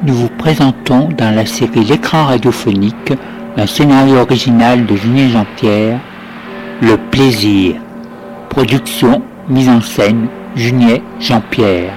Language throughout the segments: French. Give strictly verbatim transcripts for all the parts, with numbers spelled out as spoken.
nous vous présentons dans la série L'écran radiophonique un scénario original de Julien Jean-Pierre, Le plaisir. Production, mise en scène, Julien Jean-Pierre.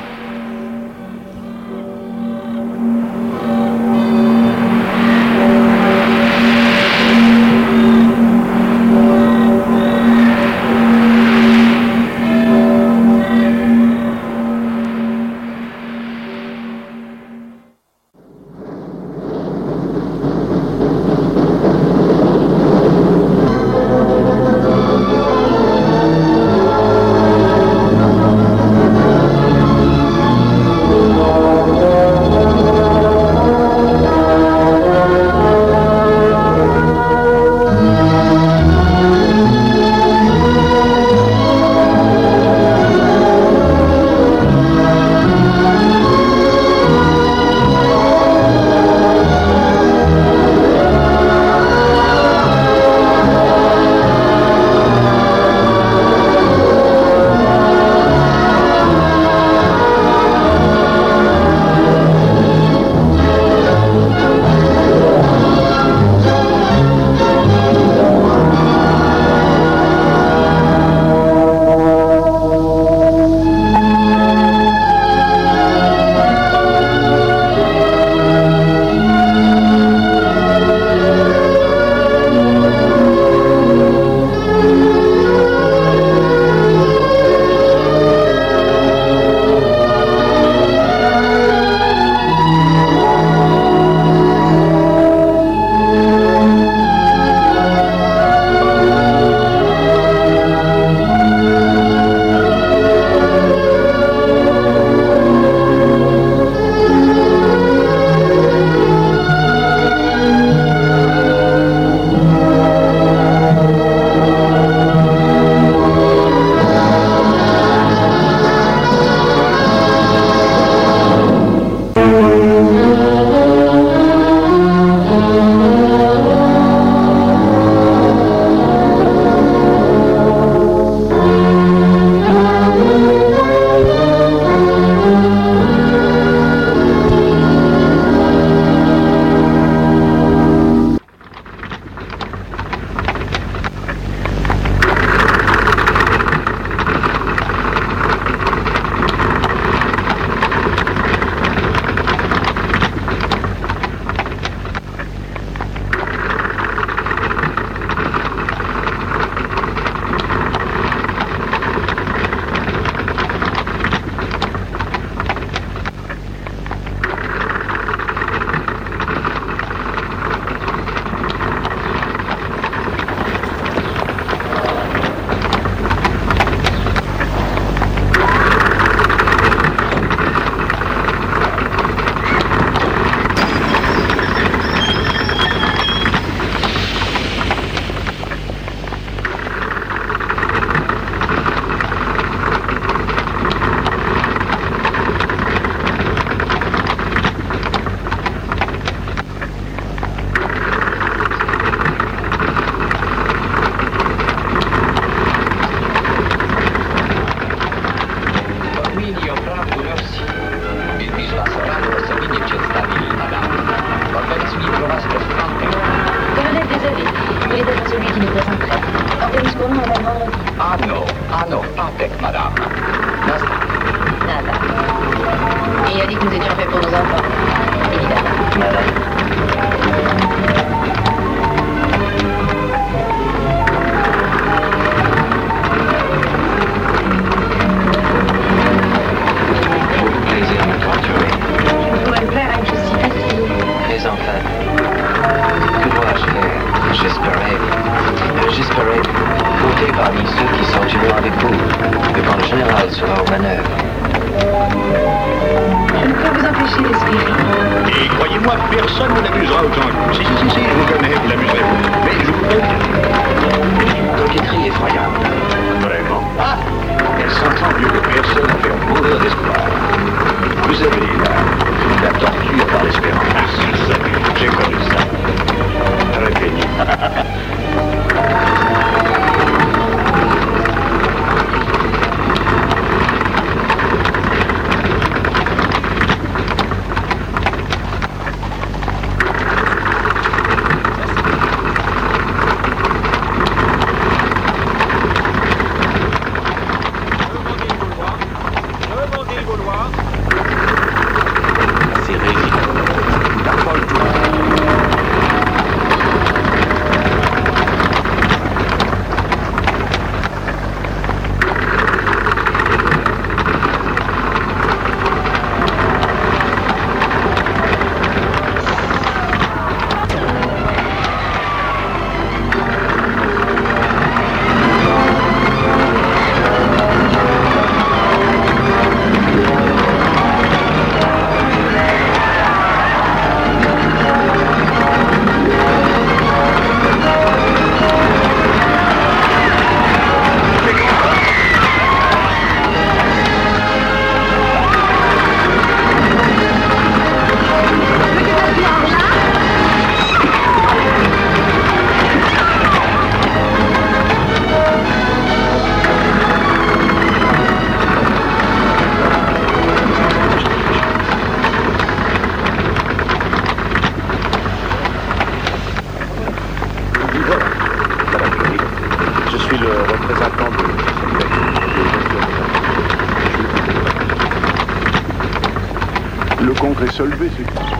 Le Congrès se levé, c'est tout.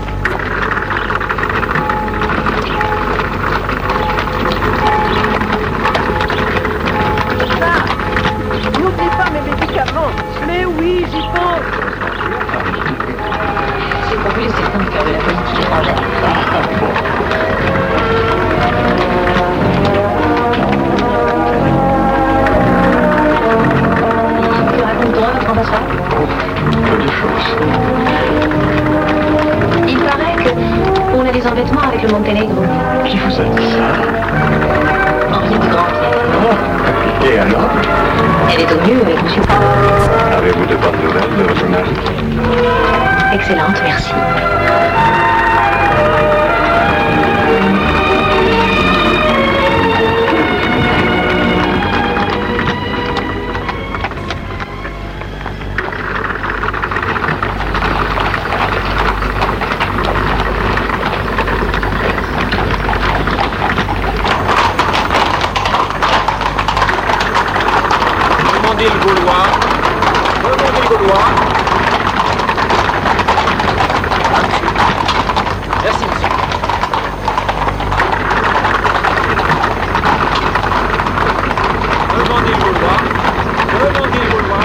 N'oublie pas mes médicaments. Mais oui, j'y pense. J'ai pas vu les certains de faire de la politique étrangère. Ah, bon. Tu racontes-toi notre ambassade? Peu de choses. Il paraît qu'on a des embêtements avec le Monténégro. Qui vous a dit ça? Henri de Grandpierre. Oh, et alors? Elle est au mieux avec monsieur. Avez-vous de bonnes nouvelles de votre mari? Excellente, merci. Demandez le Gaulois. Demandez le Gaulois. Merci, monsieur. Demandez le Gaulois. Demandez le Gaulois.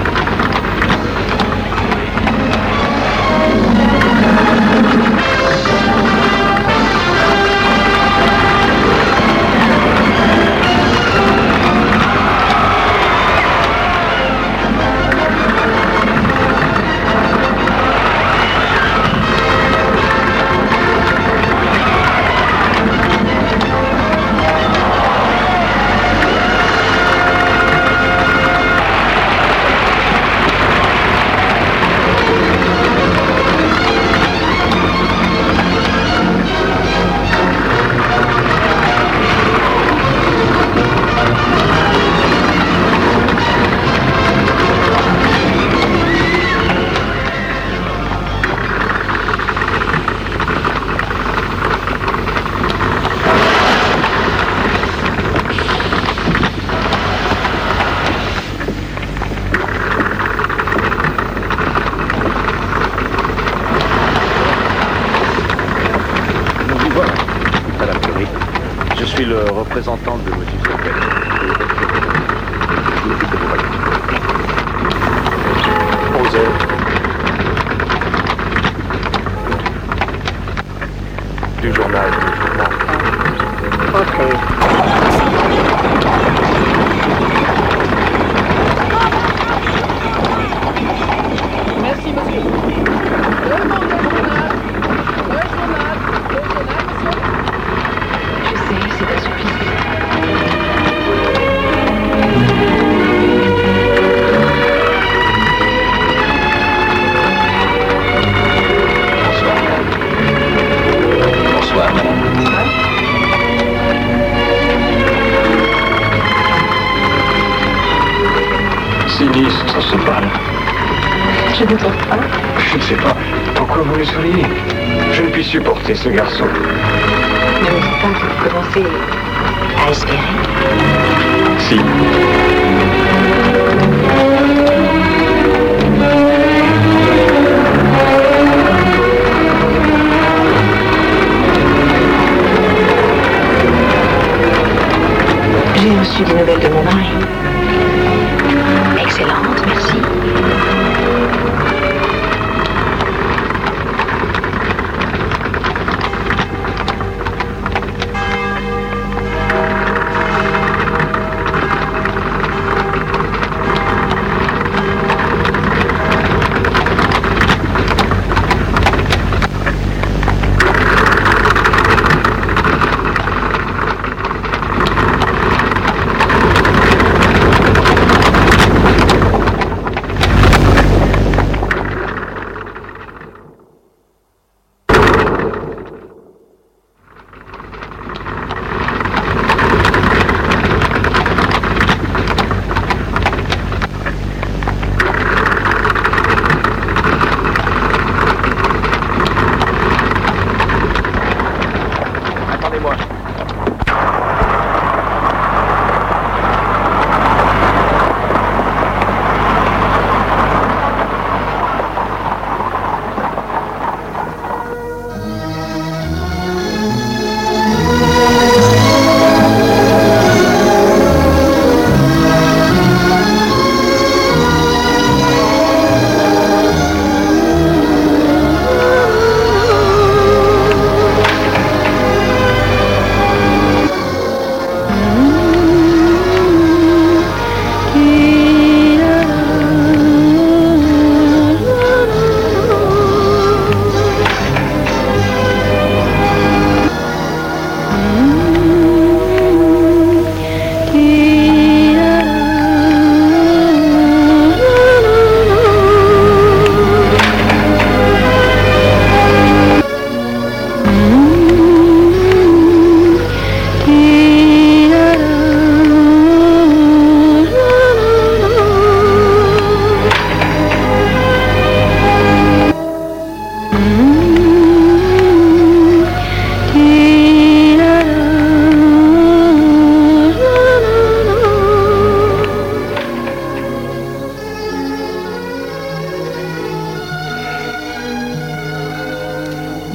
Je suis le représentant de M. Fouquet. Posez. Du journal, du journal. Entrez. Merci, monsieur. Demandez le journal. Le journal. Le journal, monsieur. Je sais, c'est insuffisant. Bonsoir, madame. Sinistre, ça se parle. Je ne trouve pas. Je ne sais pas pourquoi vous le souriez. Je ne puis supporter ce garçon. Ne me dites pas que vous commencez à espérer. Si. J'ai reçu des nouvelles de mon mari. Excellente, merci.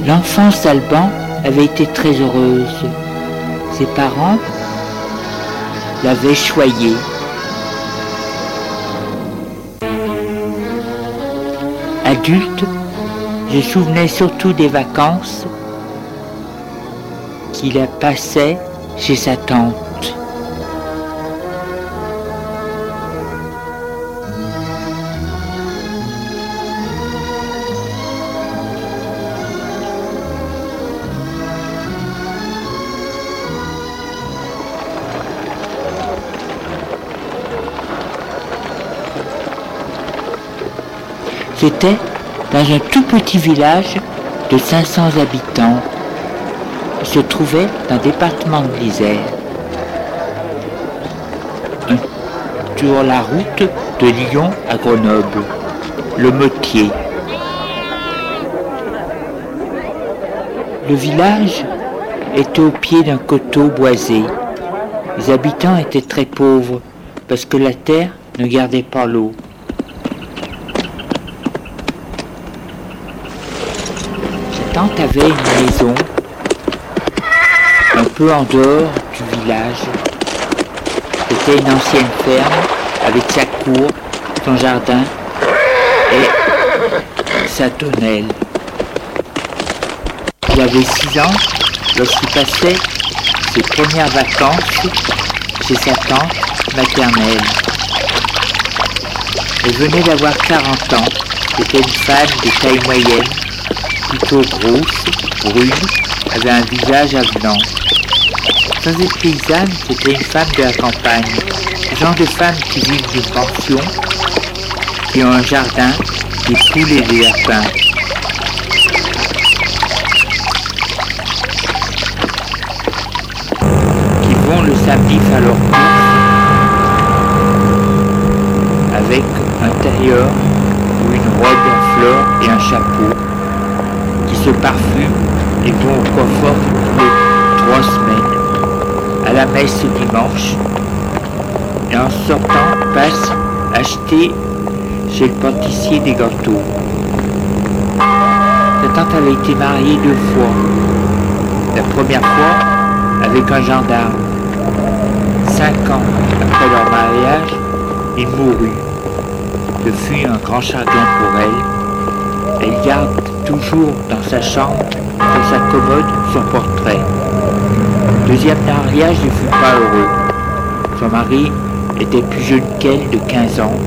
L'enfance d'Alban avait été très heureuse. Ses parents l'avaient choyé. Adulte, je souvenais surtout des vacances qu'il a passées chez sa tante. C'était dans un tout petit village de cinq cents habitants. Il se trouvait dans le département de l'Isère. Sur la route de Lyon à Grenoble, le Motier. Le village était au pied d'un coteau boisé. Les habitants étaient très pauvres parce que la terre ne gardait pas l'eau. Sa tante avait une maison un peu en dehors du village. C'était une ancienne ferme avec sa cour, son jardin et sa tonnelle. Il avait six ans lorsqu'il passait ses premières vacances chez sa tante maternelle. Elle venait d'avoir quarante ans. C'était une femme de taille moyenne, plutôt grosse, brune, avait un visage avenant. Sans être paysanne, c'était une femme de la campagne, le genre de femme qui vivent d'une pension, qui ont un jardin, des poules et des lapins. Qui vont le samedi faire leur course avec un tailleur ou une robe à fleurs et un chapeau, qui se parfument et vont au coiffeur toutes les trois semaines. À la messe ce dimanche, et en sortant, passe acheter chez le pâtissier des gâteaux. Sa tante avait été mariée deux fois. La première fois avec un gendarme. Cinq ans après leur mariage, il mourut. Ce fut un grand chagrin pour elle. Elle garde toujours dans sa chambre, sur sa commode, son portrait. Deuxième mariage ne fut pas heureux. Son mari était plus jeune qu'elle de quinze ans.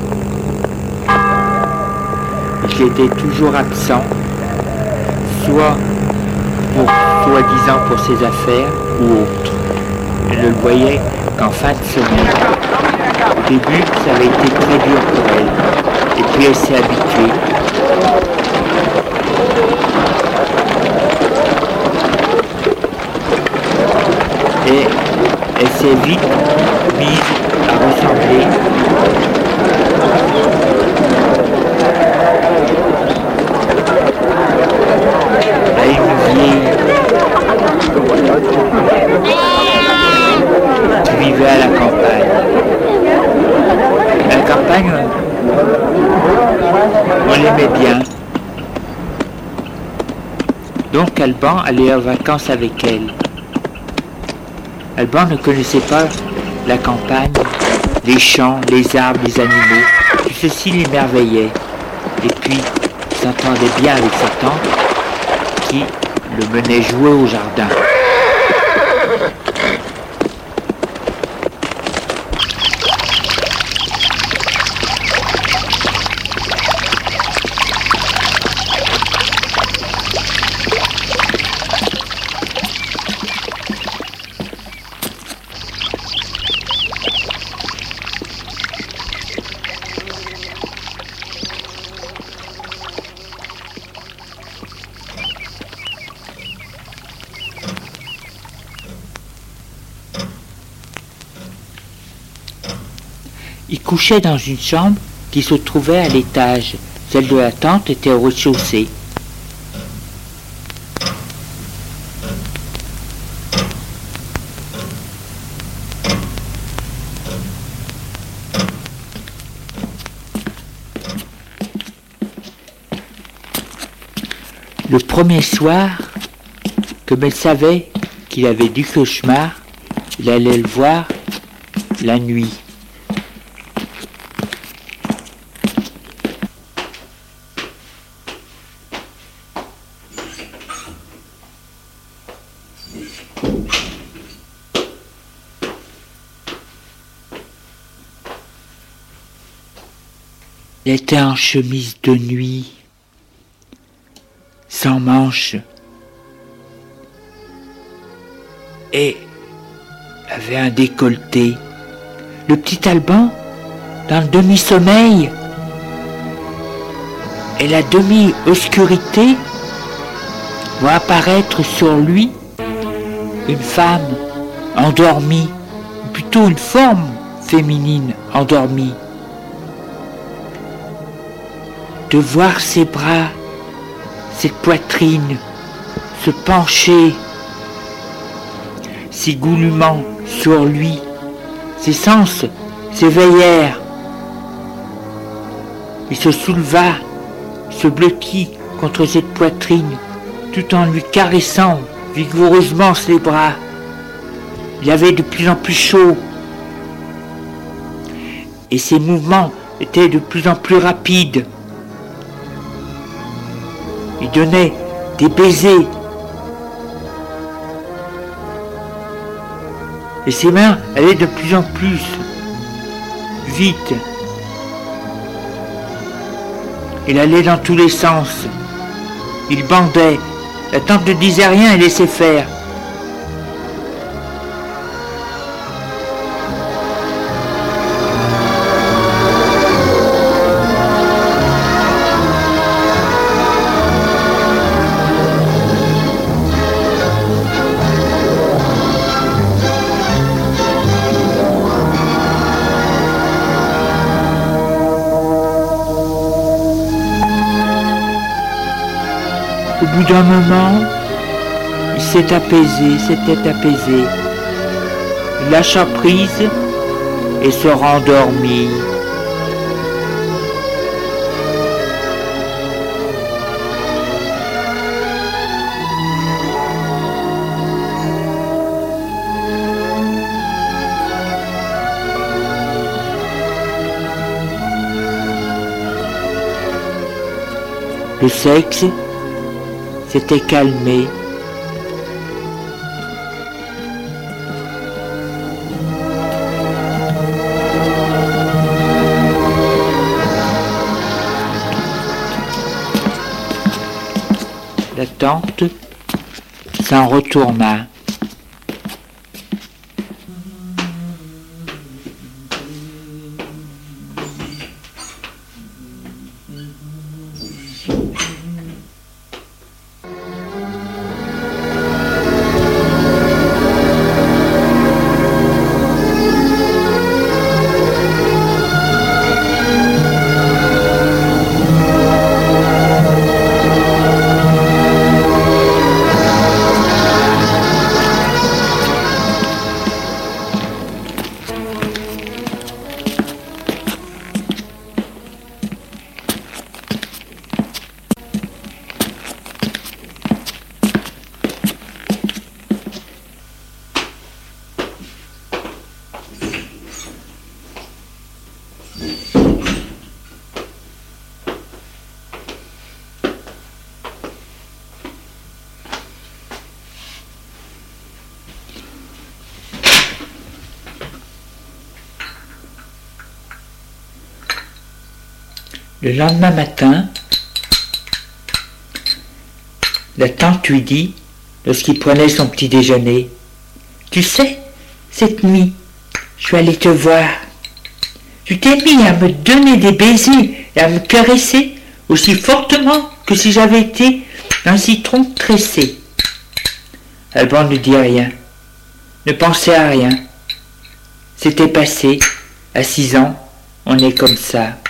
Il était toujours absent, soit pour soi-disant pour ses affaires ou autre. Elle ne le voyait qu'en fin de semaine. Au début, ça avait été très dur pour elle. Et puis elle s'est habituée. Et elle s'est vite mise à ressembler à une vieille qui vivait à la campagne. À la campagne, on l'aimait bien. Donc Alban allait en vacances avec elle. Alban ne connaissait pas la campagne, les champs, les arbres, les animaux. Tout ceci l'émerveillait. Et puis, il s'entendait bien avec sa tante qui le menait jouer au jardin. Il couchait dans une chambre qui se trouvait à l'étage. Celle de la tante était au rez-de-chaussée. Le premier soir, comme elle savait qu'il avait du cauchemar, il allait le voir la nuit. Il était en chemise de nuit, sans manches, et avait un décolleté. Le petit Alban, dans le demi-sommeil et la demi-obscurité, voit apparaître sur lui une femme endormie, ou plutôt une forme féminine endormie. De voir ses bras, cette poitrine se pencher si goulûment sur lui, ses sens s'éveillèrent. Il se souleva, se blottit contre cette poitrine, tout en lui caressant vigoureusement ses bras. Il avait de plus en plus chaud, et ses mouvements étaient de plus en plus rapides. Il donnait des baisers. Et ses mains allaient de plus en plus vite. Il allait dans tous les sens. Il bandait. La tante ne disait rien et laissait faire. Au bout d'un moment, il s'est apaisé, s'était apaisé. Il lâcha prise et se rendormit. Le sexe s'était calmé. La tante s'en retourna. Le lendemain matin, la tante lui dit, lorsqu'il prenait son petit déjeuner, « Tu sais, cette nuit, je suis allée te voir. Tu t'es mis à me donner des baisers et à me caresser aussi fortement que si j'avais été un citron tressé. » Alban ne dit rien, ne pensait à rien. C'était passé, à six ans, on est comme ça.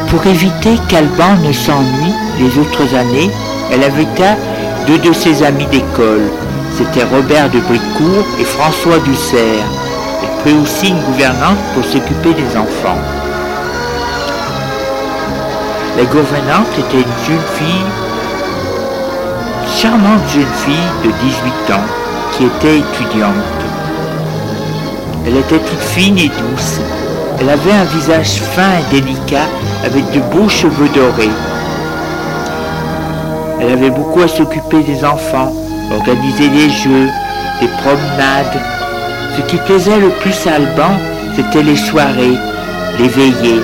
Pour éviter qu'Alban ne s'ennuie les autres années, elle invita deux de ses amis d'école. C'était Robert de Brécourt et François Dussert. Elle prit aussi une gouvernante pour s'occuper des enfants. La gouvernante était une jeune fille, charmante jeune fille de dix-huit ans, qui était étudiante. Elle était toute fine et douce. Elle avait un visage fin et délicat avec de beaux cheveux dorés. Elle avait beaucoup à s'occuper des enfants, organiser les jeux, les promenades. Ce qui plaisait le plus à Alban, c'était les soirées, les veillées.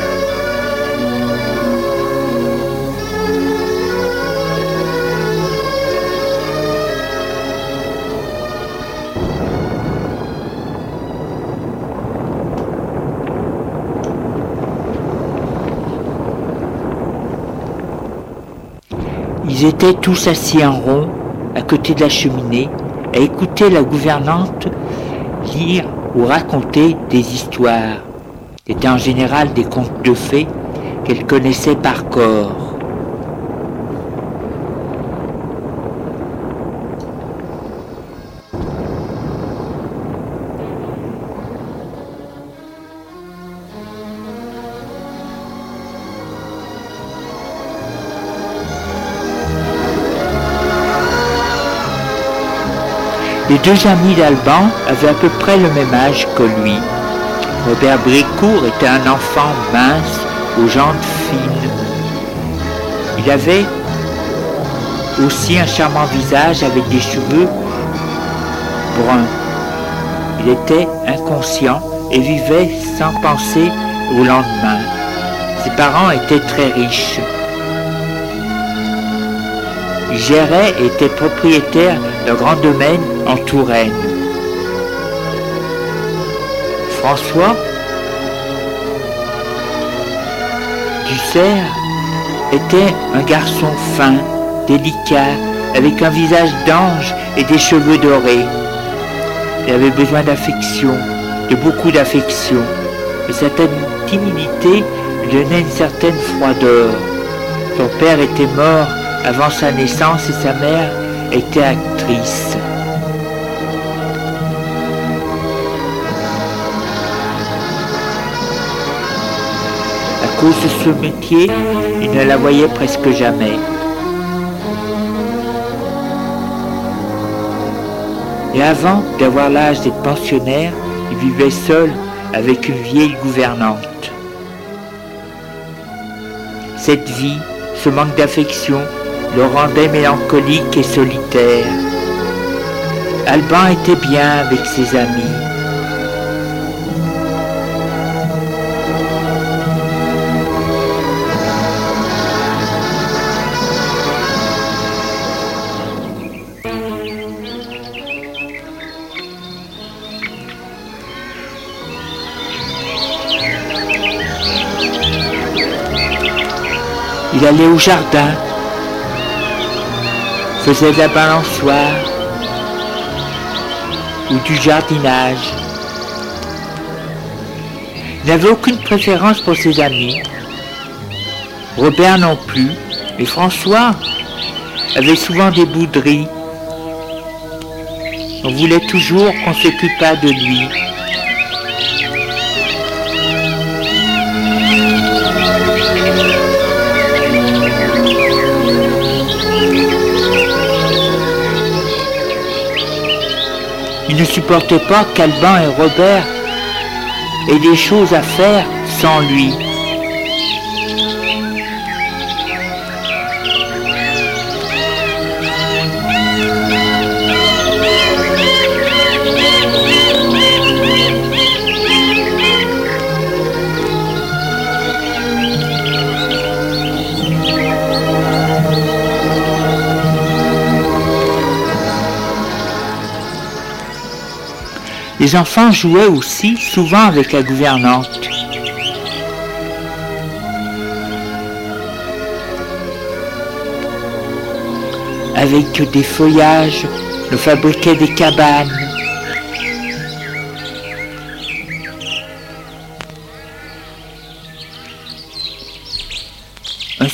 Ils étaient tous assis en rond, à côté de la cheminée, à écouter la gouvernante lire ou raconter des histoires. C'était en général des contes de fées qu'elle connaissait par cœur. Les deux amis d'Alban avaient à peu près le même âge que lui. Robert Brécourt était un enfant mince, aux jambes fines. Il avait aussi un charmant visage avec des cheveux bruns. Il était inconscient et vivait sans penser au lendemain. Ses parents étaient très riches. Il gérait et était propriétaire d'un grand domaine en Touraine. François Dussert était un garçon fin, délicat, avec un visage d'ange et des cheveux dorés. Il avait besoin d'affection, de beaucoup d'affection, mais cette timidité lui donnait une certaine froideur. Son père était mort avant sa naissance et sa mère était actrice. À cause de ce métier, il ne la voyait presque jamais. Et avant d'avoir l'âge d'être pensionnaire, il vivait seul avec une vieille gouvernante. Cette vie, ce manque d'affection, le rendait mélancolique et solitaire. Alban était bien avec ses amis. Il allait au jardin, faisait de la balançoire ou du jardinage. Il n'avait aucune préférence pour ses amis. Robert non plus, et François avait souvent des bouderies. On voulait toujours qu'on s'occupât de lui. Il ne supportait pas qu'Alban et Robert aient des choses à faire sans lui. Les enfants jouaient aussi souvent avec la gouvernante. Avec des feuillages, on fabriquait des cabanes.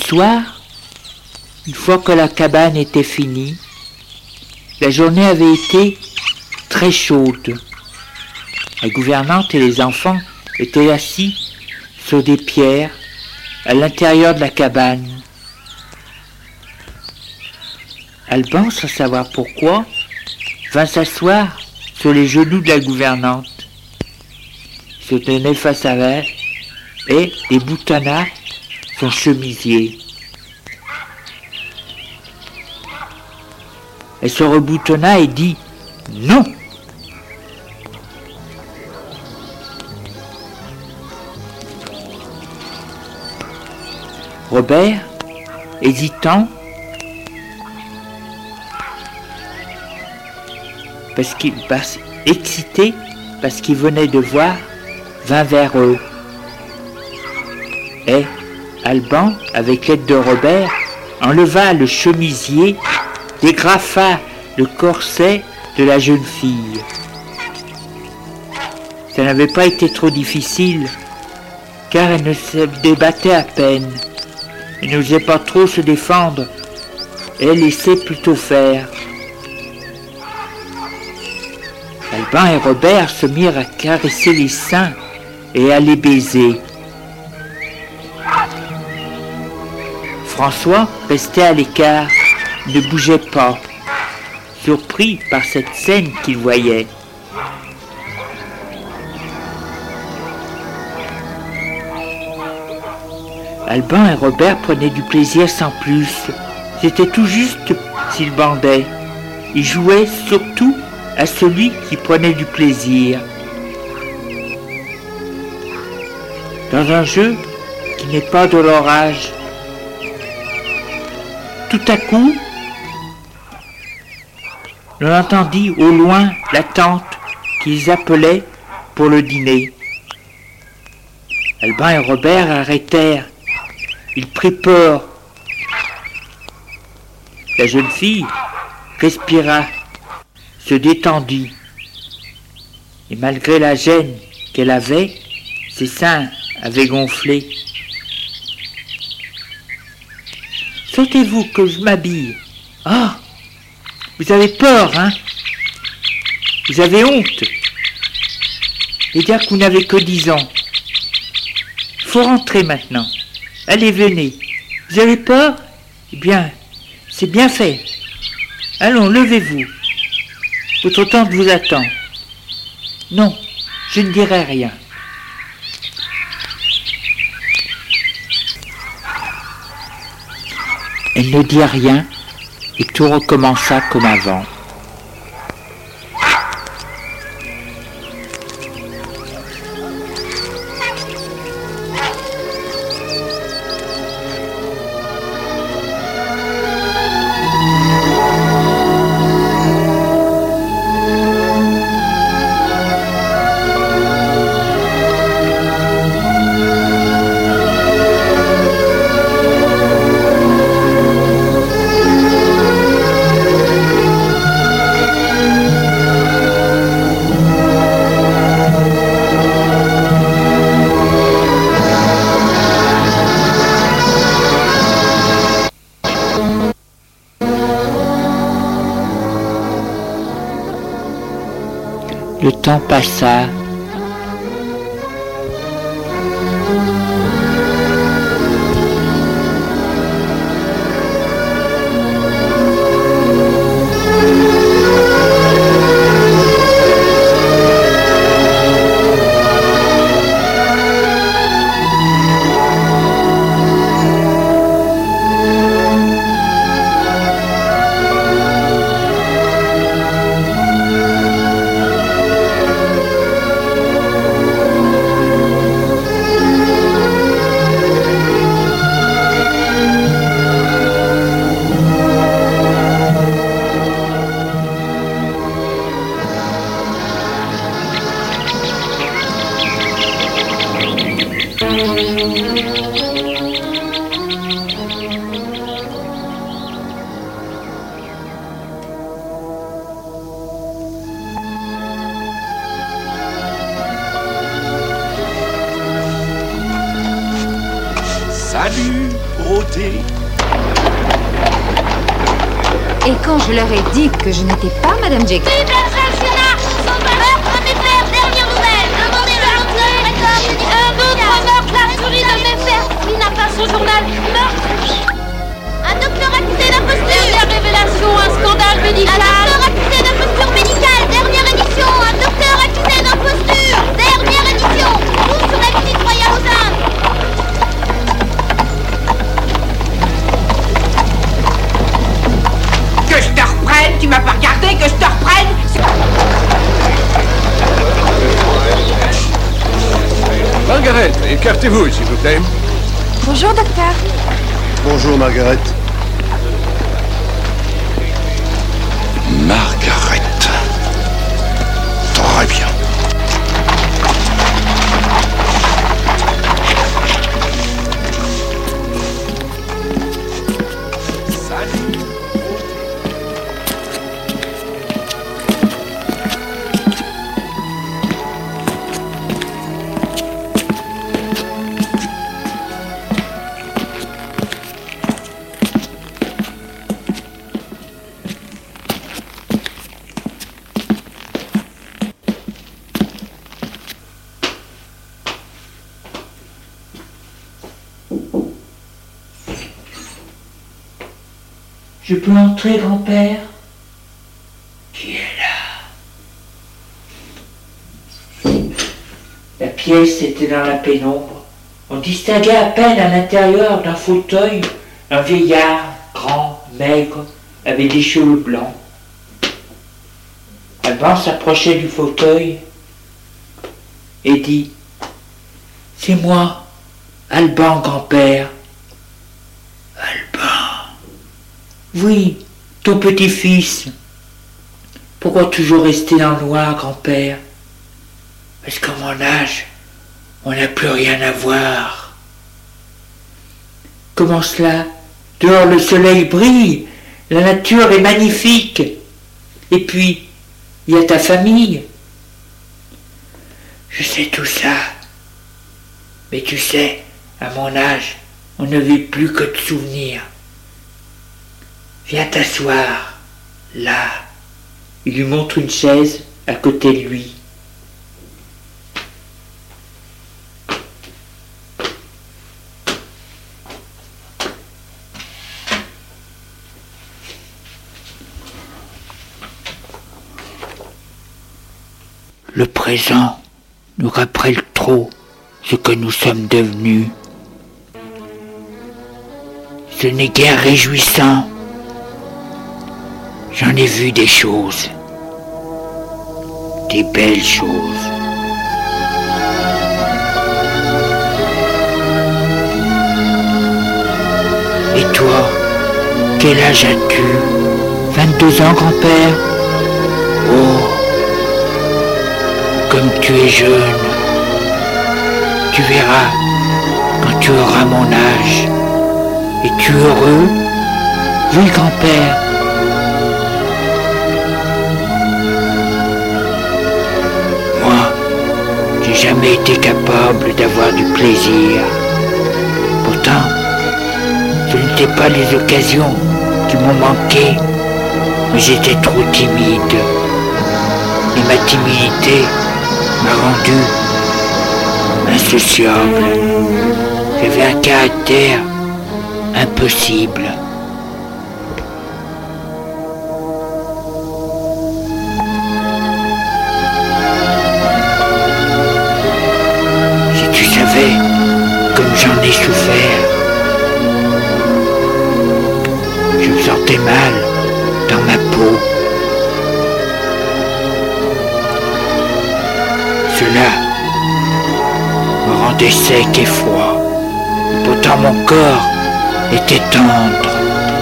soir, une fois que la cabane était finie, la journée avait été très chaude. La gouvernante et les enfants étaient assis sur des pierres à l'intérieur de la cabane. Alban, sans savoir pourquoi, vint s'asseoir sur les genoux de la gouvernante. Il se tenait face à elle et déboutonna son chemisier. Elle se reboutonna et dit « Non !» Robert, hésitant, parce qu'il passe excité, parce qu'il venait de voir, vint vers eux. Et Alban, avec l'aide de Robert, enleva le chemisier, dégrafa le corset de la jeune fille. Ça n'avait pas été trop difficile, car elle ne se débattait à peine. Elle n'osait pas trop se défendre, et elle laissait plutôt faire. Alban et Robert se mirent à caresser les seins et à les baiser. François restait à l'écart, ne bougeait pas, surpris par cette scène qu'il voyait. Alban et Robert prenaient du plaisir sans plus. C'était tout juste s'ils bandaient. Ils jouaient surtout à celui qui prenait du plaisir. Dans un jeu qui n'est pas de leur âge. Tout à coup, l'on entendit au loin la tante qu'ils appelaient pour le dîner. Alban et Robert arrêtèrent. Ils prirent peur. La jeune fille respira, se détendit. Et malgré la gêne qu'elle avait, ses seins avaient gonflé. « Sautez-vous que je m'habille. »« Ah, vous avez peur, hein? Vous avez honte. Et dire que vous n'avez que dix ans. Il faut rentrer maintenant. Allez, venez. Vous avez peur? Eh bien, c'est bien fait. Allons, levez-vous. Votre tante vous attend. Non, je ne dirai rien. » Elle ne dit rien et tout recommença comme avant. Le temps passa. rôder. Et quand je leur ai dit que je n'étais pas Madame Jekyll. Vive l'assassinat! Meurtre à mes pères, dernière nouvelle! Demandez le lendemain, un autre meurtre, la souris de mes pères! Il n'a pas son journal, meurtre! Un docteur accusé d'imposture! Dernière révélation, un scandale médical! Un docteur accusé d'imposture médicale! Dernière édition! Un docteur accusé d'imposture! Dernière édition! Tout sur la visite royale aux Indes! Que je te reprenne, tu m'as pas regardé, que je te reprenne. Margaret, écartez-vous, s'il vous plaît. Bonjour, docteur. Bonjour, Margaret. Margaret. Très bien. Je peux entrer, grand-père? Qui est là? La pièce était dans la pénombre. On distinguait à peine à l'intérieur d'un fauteuil un vieillard, grand, maigre, avec des cheveux blancs. Alban s'approchait du fauteuil et dit: c'est moi, Alban, grand-père. Alban. Oui, ton petit-fils. Pourquoi toujours rester dans le noir, grand-père? Parce qu'à mon âge, on n'a plus rien à voir. Comment cela? Dehors le soleil brille, la nature est magnifique. Et puis, il y a ta famille. Je sais tout ça. Mais tu sais, à mon âge, on ne vit plus que de souvenirs. Viens t'asseoir, là. Il lui montre une chaise à côté de lui. Le présent nous rappelle trop ce que nous sommes devenus. Ce n'est guère réjouissant. J'en ai vu des choses, des belles choses. Et toi, quel âge as-tu? vingt-deux ans, grand-père? Oh, comme tu es jeune. Tu verras, quand tu auras mon âge. Es-tu heureux? Oui, grand-père. Moi, j'ai jamais été capable d'avoir du plaisir. Pourtant, ce n'étaient pas les occasions qui m'ont manqué, mais j'étais trop timide. Et ma timidité m'a rendu insociable. J'avais un caractère impossible. Si tu savais comme j'en ai souffert, je me sentais mal dans ma peau. Cela me rendait sec et froid. Pourtant mon corps était tendre.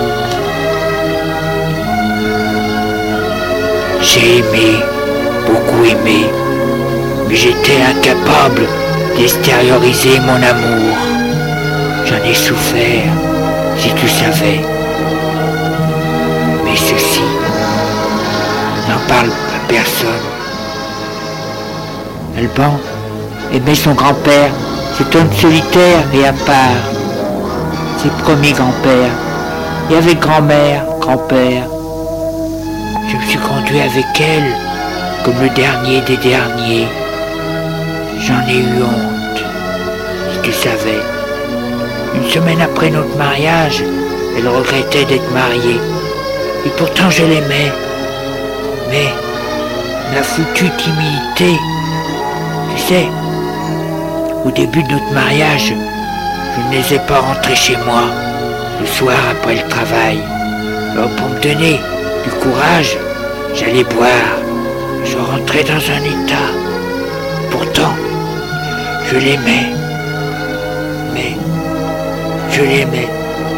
J'ai aimé, beaucoup aimé, mais j'étais incapable d'extérioriser mon amour. J'en ai souffert, si tu savais. Mais ceci n'en parle à personne. Alban aimait son grand-père, cet homme solitaire et à part. ses premiers grands-pères, et avec grand-mère, grand-père. Je me suis conduit avec elle comme le dernier des derniers. J'en ai eu honte, si tu savais. Une semaine après notre mariage, elle regrettait d'être mariée. Et pourtant je l'aimais. Mais la foutue timidité, tu sais, au début de notre mariage, je n'osais pas rentrer chez moi le soir après le travail. Alors pour me donner du courage, j'allais boire. Je rentrais dans un état. Pourtant, je l'aimais. Mais je l'aimais.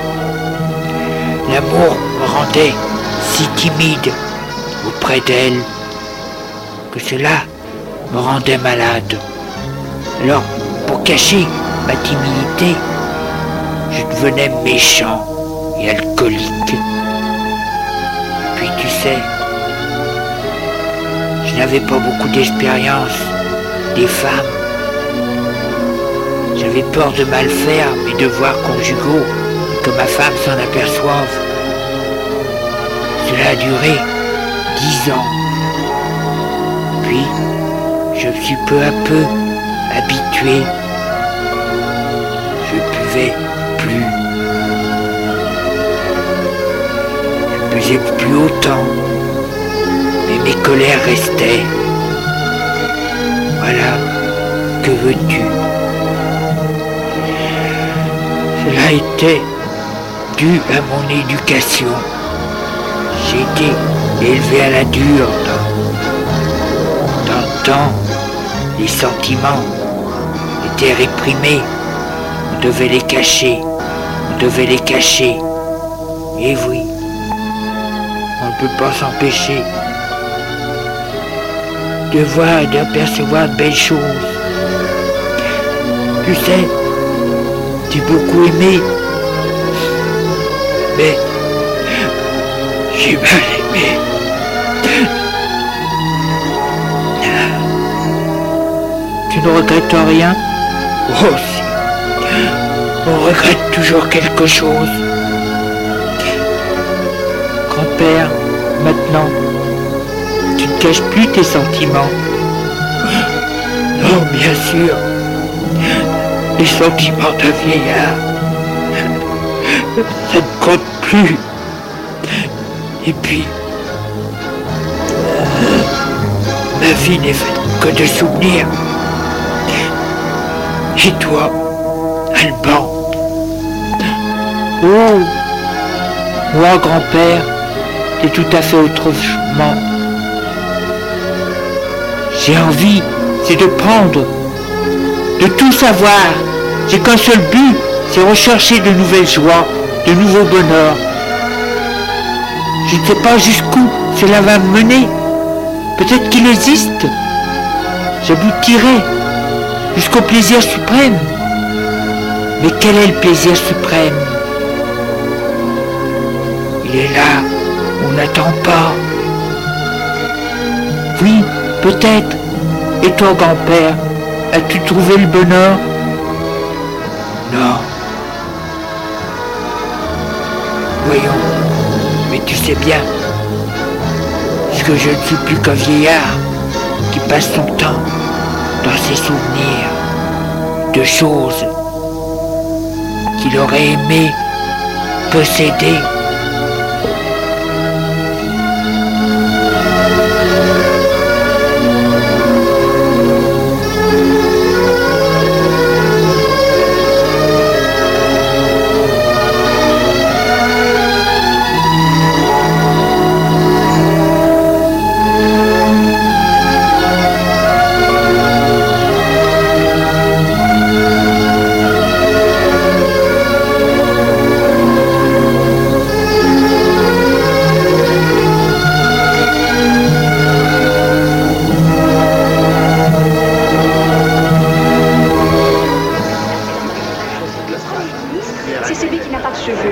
L'amour me rendait si timide auprès d'elle que cela me rendait malade. Alors, pour cacher ma timidité, je devenais méchant et alcoolique. Puis tu sais, je n'avais pas beaucoup d'expérience des femmes. J'avais peur de mal faire mes devoirs conjugaux et que ma femme s'en aperçoive. Cela a duré dix ans. Puis, je me suis peu à peu habitué. Je buvais plus. Je buvais plus autant. Mais mes colères restaient. Voilà, que veux-tu? Cela était dû à mon éducation. J'ai été élevé à la dure. Dans, dans le temps, les sentiments étaient réprimés. On devait les cacher. On devait les cacher. Et oui, on ne peut pas s'empêcher de voir et d'apercevoir de belles choses. Tu sais, j'ai beaucoup aimé, mais j'ai mal aimé. Tu ne regrettes rien? Oh si, on regrette toujours quelque chose. Grand-père, maintenant, tu ne caches plus tes sentiments. Non, bien sûr. Les sentiments d'un vieillard, ça ne compte plus. Et puis, ma vie n'est faite que de souvenirs. Et toi, Alban? Oh, moi, grand-père, c'est tout à fait autrement. J'ai envie, c'est de prendre, de tout savoir. J'ai qu'un seul but, c'est rechercher de nouvelles joies, de nouveaux bonheurs. Je ne sais pas jusqu'où cela va me mener. Peut-être qu'il existe. J'aboutirai jusqu'au plaisir suprême. Mais quel est le plaisir suprême? Il est là, on n'attend pas. Oui, peut-être. Et toi, grand-père, as-tu trouvé le bonheur? Non. Voyons, mais tu sais bien, que je ne suis plus qu'un vieillard qui passe son temps dans ses souvenirs de choses qu'il aurait aimé posséder. C'est celui qui n'a pas de cheveux.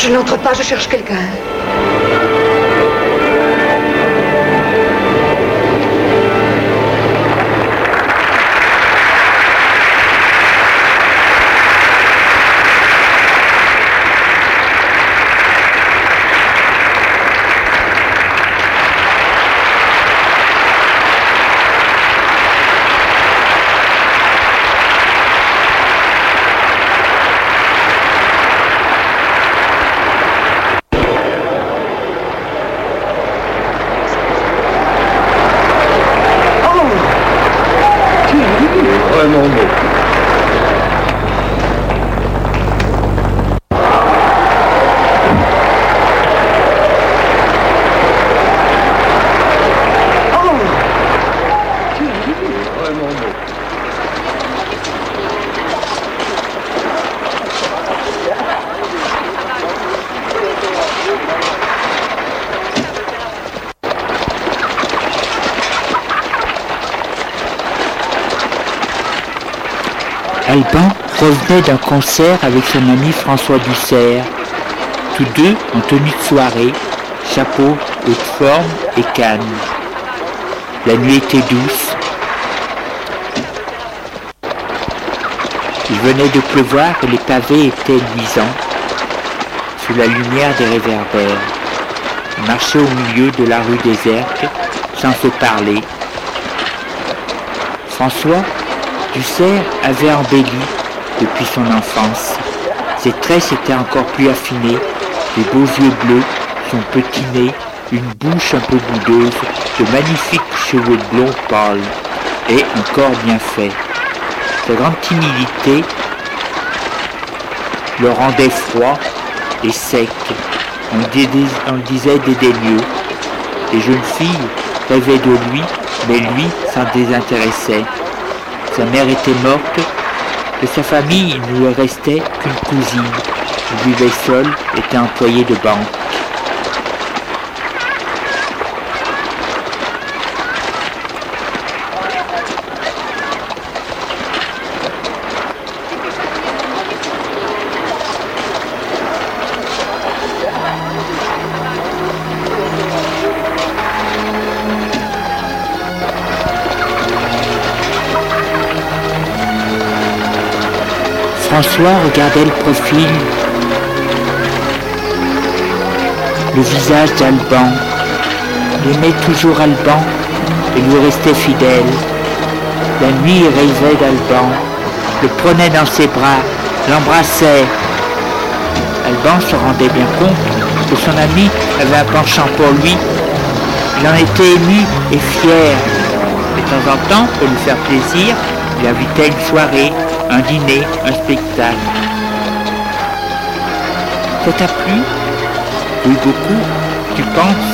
Je n'entre pas, je cherche quelqu'un. Vraiment beau. Alban revenait d'un concert avec son ami François Dussert, tous deux en tenue de soirée, chapeau, haute forme et canne. La nuit était douce. Il venait de pleuvoir et les pavés étaient luisants sous la lumière des réverbères. Il marchait au milieu de la rue déserte sans se parler. François Dussert avait embelli depuis son enfance. Ses traits s'étaient encore plus affinés, des beaux yeux bleus, son petit nez, une bouche un peu boudeuse, de magnifiques cheveux blonds pâles et un corps bien fait. Sa grande timidité le rendait froid et sec. On, dé- on le disait dédaigneux. Les jeunes filles rêvaient de lui, mais lui s'en désintéressait. Sa mère était morte, de sa famille il ne lui restait qu'une cousine. Il vivait seul, était employé de banque. François regardait le profil, le visage d'Alban. Il aimait toujours Alban et lui restait fidèle. La nuit, il rêvait d'Alban, le prenait dans ses bras, l'embrassait. Alban se rendait bien compte que son ami avait un penchant pour lui. Il en était ému et fier. De temps en temps, pour lui faire plaisir, il invitait une soirée, un dîner, un spectacle. Ça t'a plu? Oui, beaucoup. Tu penses?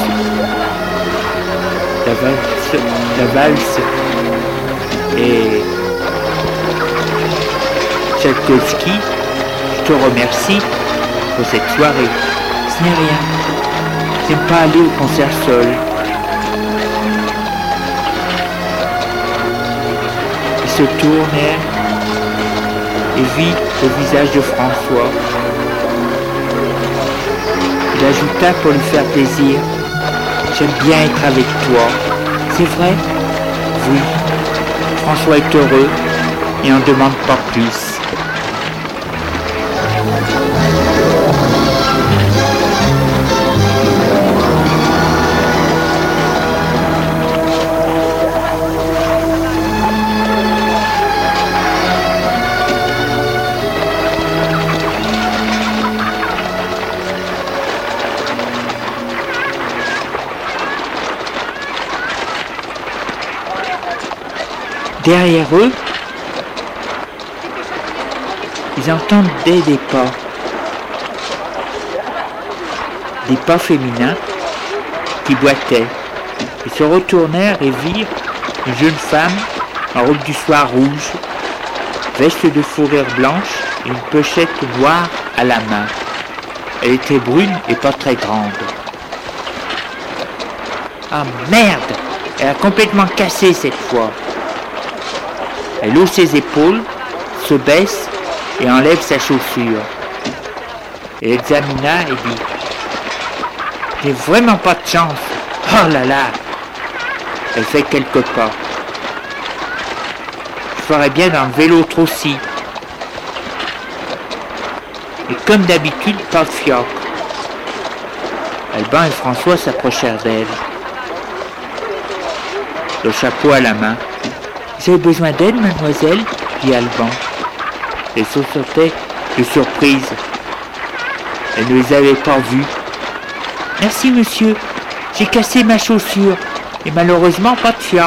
La valse, la valse et Tchaïkovski, je te remercie pour cette soirée. Ce n'est rien. J'aime pas aller au concert seul. Il se tournait et vit le visage de François. Il ajouta pour lui faire plaisir: j'aime bien être avec toi. C'est vrai? Oui. François est heureux et en demande pas plus. Derrière eux, ils entendaient des pas, des pas féminins qui boitaient. Ils se retournèrent et virent une jeune femme en robe du soir rouge, veste de fourrure blanche et une pochette noire à la main. Elle était brune et pas très grande. Ah merde! Elle a complètement cassé cette fois. Elle hausse ses épaules, se baisse et enlève sa chaussure. Elle examina et dit « J'ai vraiment pas de chance. Oh là là !» Elle fait quelques pas. « Je ferais bien d'enlever l'autre aussi. » Et comme d'habitude, pas de fiacre. Alban et François s'approchèrent d'elle, le chapeau à la main. « Vous avez besoin d'aide, mademoiselle ?» dit Alban. Elle sursautait de surprise. Elle ne les avait pas vus. « Merci, monsieur. J'ai cassé ma chaussure et malheureusement pas de fiacre. »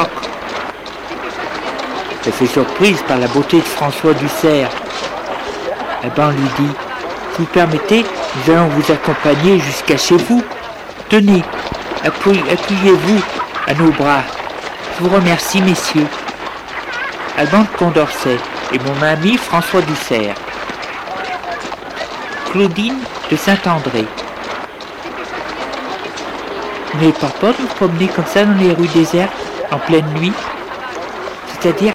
Elle fut surprise par la beauté de François Dussert. Alban lui dit « Si vous permettez, nous allons vous accompagner jusqu'à chez vous. Tenez, appuyez-vous à nos bras. Je vous remercie, messieurs. » Alban de Condorcet et mon ami François Dussert. Claudine de Saint-André. Vous n'avez pas peur de vous promener comme ça dans les rues désertes en pleine nuit? C'est-à-dire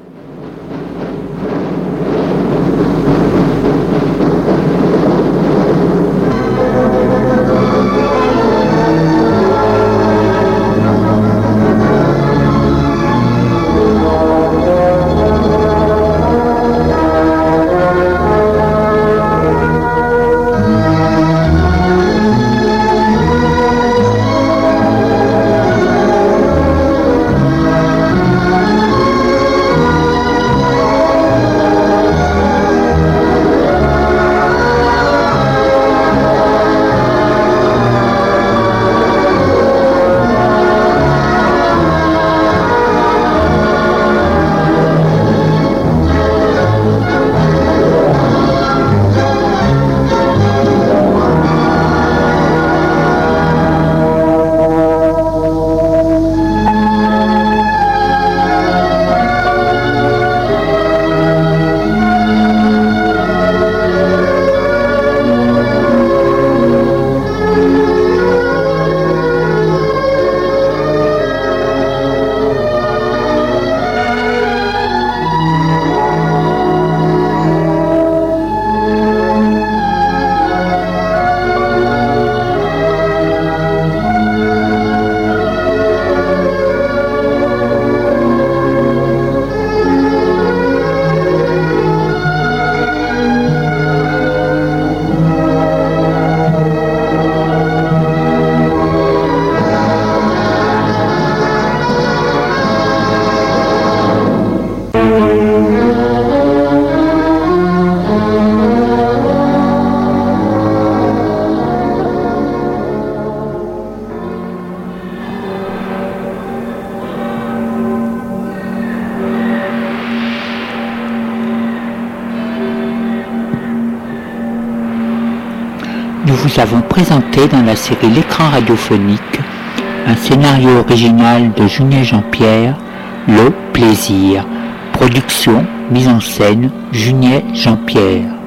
nous vous avons présenté dans la série L'écran radiophonique un scénario original de Julien Jean-Pierre, Le Plaisir. Production, mise en scène, Julien Jean-Pierre.